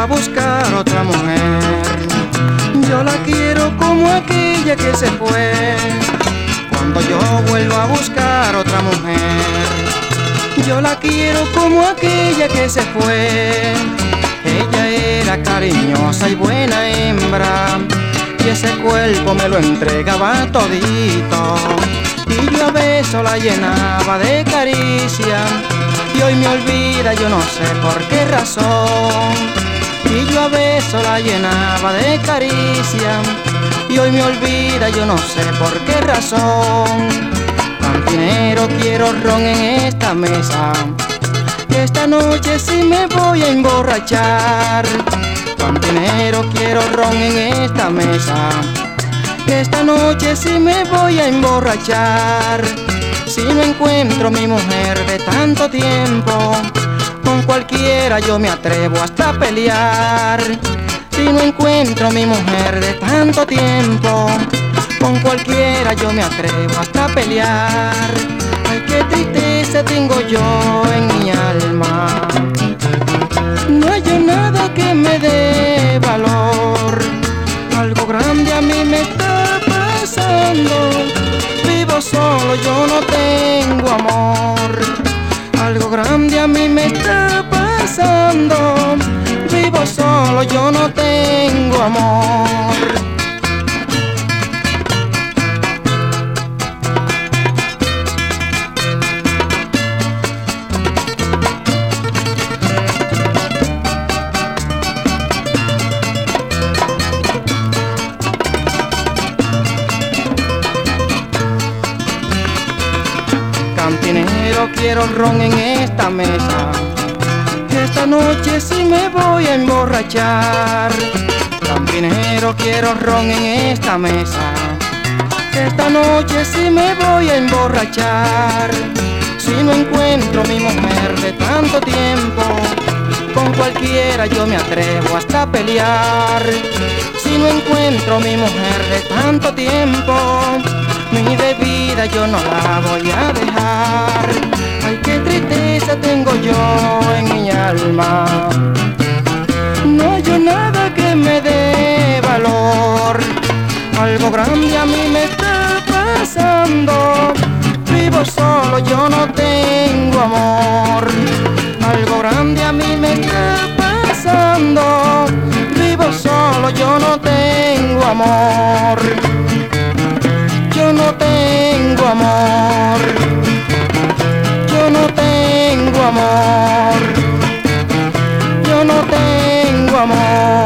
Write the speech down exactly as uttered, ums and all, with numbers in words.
vuelva a buscar otra mujer. Yo la quiero como aquella que se fue. Cuando yo vuelva a buscar otra mujer, yo la quiero como aquella que se fue. Ella era cariñosa y buena hembra, y ese cuerpo me lo entregaba todito. Y yo a besos la llenaba de caricia, y hoy me olvida, yo no sé por qué razón. Y yo a besos la llenaba de caricia, y hoy me olvida, yo no sé por qué razón. Cantinero, quiero ron en esta mesa, que esta noche sí me voy a emborrachar. Cantinero, quiero ron en esta mesa, que esta noche sí me voy a emborrachar. Si no encuentro mi mujer de tanto tiempo, con cualquiera yo me atrevo hasta a pelear. Si no encuentro mi mujer de tanto tiempo, con cualquiera yo me atrevo hasta a pelear. Ay, qué tristeza tengo yo en mi alma, no hay nada que me dé valor. Algo grande a mí me está pasando, vivo solo, yo no tengo amor. Algo grande a mí me está pasando, vivo solo, yo no tengo amor. Cantinero, quiero ron en esta mesa, que esta noche sí me voy a emborrachar. Cantinero, quiero ron en esta mesa, que esta noche sí me voy a emborrachar. Si no encuentro mi mujer de tanto tiempo, con cualquiera yo me atrevo hasta a pelear. Si no encuentro mi mujer de tanto tiempo, mi bebida yo no la voy a dejar. Ay, qué tristeza tengo yo en mi alma, no hay nada que me dé valor. Algo grande a mí me está pasando, vivo solo, yo no tengo amor. Algo grande a mí me está pasando, vivo solo, yo no tengo amor. Yo no tengo amor, yo no tengo amor, yo no tengo amor.